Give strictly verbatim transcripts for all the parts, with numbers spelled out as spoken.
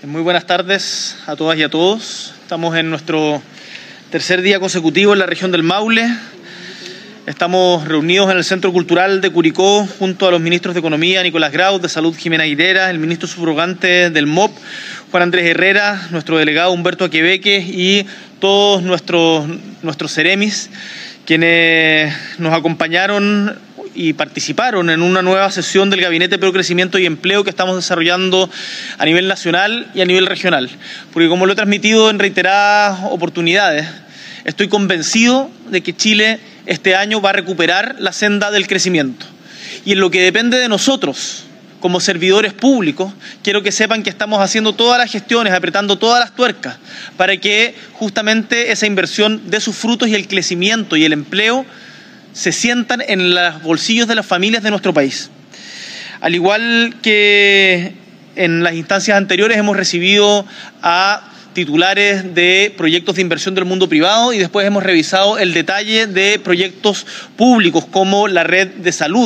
Muy buenas tardes a todas y a todos. Estamos en nuestro tercer día consecutivo en la región del Maule. Estamos reunidos en el Centro Cultural de Curicó junto a los ministros de Economía, Nicolás Grau, de Salud, Jimena Aguilera, el ministro subrogante del M O P, Juan Andrés Herrera, nuestro delegado Humberto Aquebeque y todos nuestros, nuestros seremis, quienes nos acompañaron y participaron en una nueva sesión del Gabinete Pro Crecimiento y Empleo que estamos desarrollando a nivel nacional y a nivel regional. Porque como lo he transmitido en reiteradas oportunidades, estoy convencido de que Chile este año va a recuperar la senda del crecimiento. Y en lo que depende de nosotros, como servidores públicos, quiero que sepan que estamos haciendo todas las gestiones, apretando todas las tuercas, para que justamente esa inversión dé sus frutos y el crecimiento y el empleo se sientan en los bolsillos de las familias de nuestro país. Al igual que en las instancias anteriores, hemos recibido a titulares de proyectos de inversión del mundo privado y después hemos revisado el detalle de proyectos públicos como la red de salud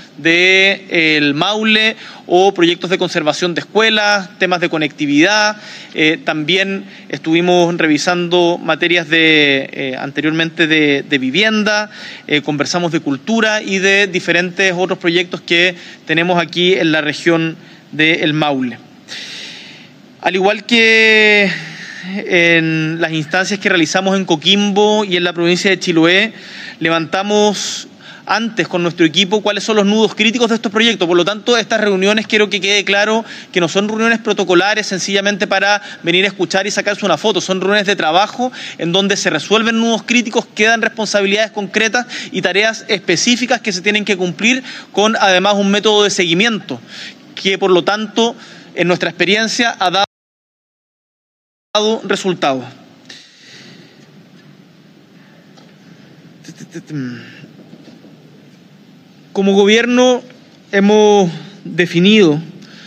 del Maule o proyectos de conservación de escuelas, temas de conectividad. Eh, también estuvimos revisando materias de eh, anteriormente de, de vivienda, eh, conversamos de cultura y de diferentes otros proyectos que tenemos aquí en la región del Maule. Al igual que en las instancias que realizamos en Coquimbo y en la provincia de Chiloé, levantamos antes con nuestro equipo cuáles son los nudos críticos de estos proyectos. Por lo tanto, estas reuniones quiero que quede claro que no son reuniones protocolares sencillamente para venir a escuchar y sacarse una foto, son reuniones de trabajo en donde se resuelven nudos críticos, quedan responsabilidades concretas y tareas específicas que se tienen que cumplir con además un método de seguimiento que por lo tanto en nuestra experiencia ha dado resultados. Como gobierno hemos definido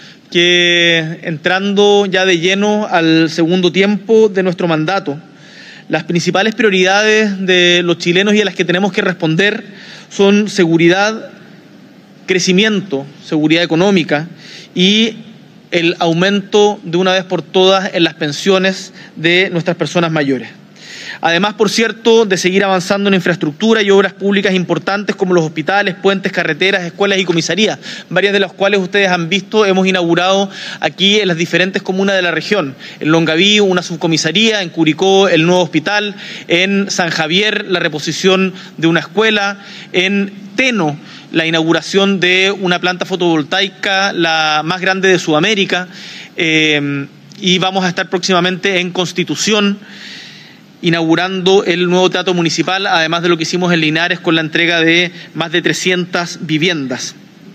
que entrando ya de lleno al segundo tiempo de nuestro mandato, las principales prioridades de los chilenos y a las que tenemos que responder son seguridad, crecimiento, seguridad económica y el aumento de una vez por todas en las pensiones de nuestras personas mayores. Además, por cierto, de seguir avanzando en infraestructura y obras públicas importantes como los hospitales, puentes, carreteras, escuelas y comisarías, varias de las cuales ustedes han visto, hemos inaugurado aquí en las diferentes comunas de la región. En Longaví, una subcomisaría, en Curicó, el nuevo hospital, en San Javier, la reposición de una escuela, en Teno, la inauguración de una planta fotovoltaica, la más grande de Sudamérica, eh, y vamos a estar próximamente en Constitución, inaugurando el nuevo teatro municipal, además de lo que hicimos en Linares con la entrega de más de trescientas viviendas.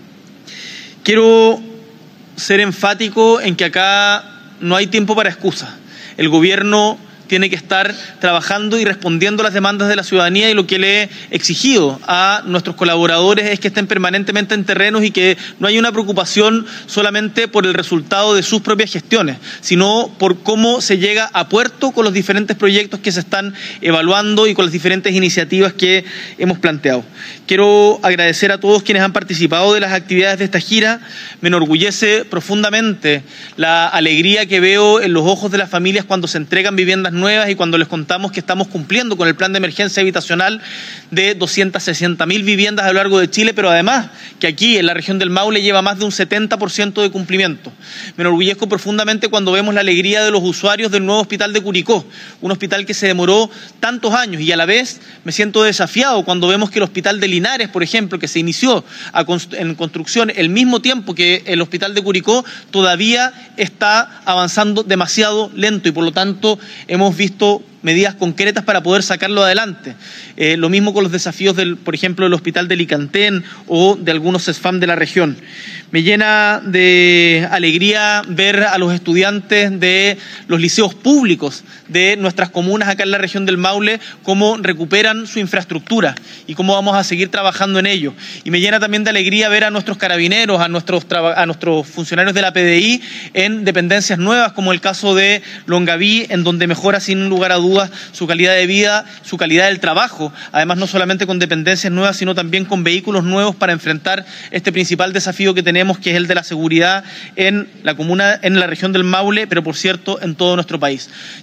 Quiero ser enfático en que acá no hay tiempo para excusas. El gobierno tiene que estar trabajando y respondiendo a las demandas de la ciudadanía y lo que le he exigido a nuestros colaboradores es que estén permanentemente en terrenos y que no haya una preocupación solamente por el resultado de sus propias gestiones, sino por cómo se llega a puerto con los diferentes proyectos que se están evaluando y con las diferentes iniciativas que hemos planteado. Quiero agradecer a todos quienes han participado de las actividades de esta gira. Me enorgullece profundamente la alegría que veo en los ojos de las familias cuando se entregan viviendas nuevas y cuando les contamos que estamos cumpliendo con el plan de emergencia habitacional de doscientas sesenta mil viviendas a lo largo de Chile, pero además que aquí en la región del Maule lleva más de un setenta por ciento de cumplimiento. Me enorgullezco profundamente cuando vemos la alegría de los usuarios del nuevo hospital de Curicó, un hospital que se demoró tantos años, y a la vez me siento desafiado cuando vemos que el hospital de Linares, por ejemplo, que se inició a const- en construcción el mismo tiempo que el hospital de Curicó, todavía está avanzando demasiado lento y por lo tanto hemos Hemos visto medidas concretas para poder sacarlo adelante. Eh, lo mismo con los desafíos, del, por ejemplo, del hospital de Licantén o de algunos CESFAM de la región. Me llena de alegría ver a los estudiantes de los liceos públicos de nuestras comunas acá en la región del Maule cómo recuperan su infraestructura y cómo vamos a seguir trabajando en ello. Y me llena también de alegría ver a nuestros carabineros, a nuestros, a nuestros funcionarios de la P D I en dependencias nuevas, como el caso de Longaví, en donde mejora sin lugar a dudas dudas su calidad de vida, su calidad del trabajo, además no solamente con dependencias nuevas, sino también con vehículos nuevos para enfrentar este principal desafío que tenemos, que es el de la seguridad en la comuna, en la región del Maule, pero por cierto en todo nuestro país.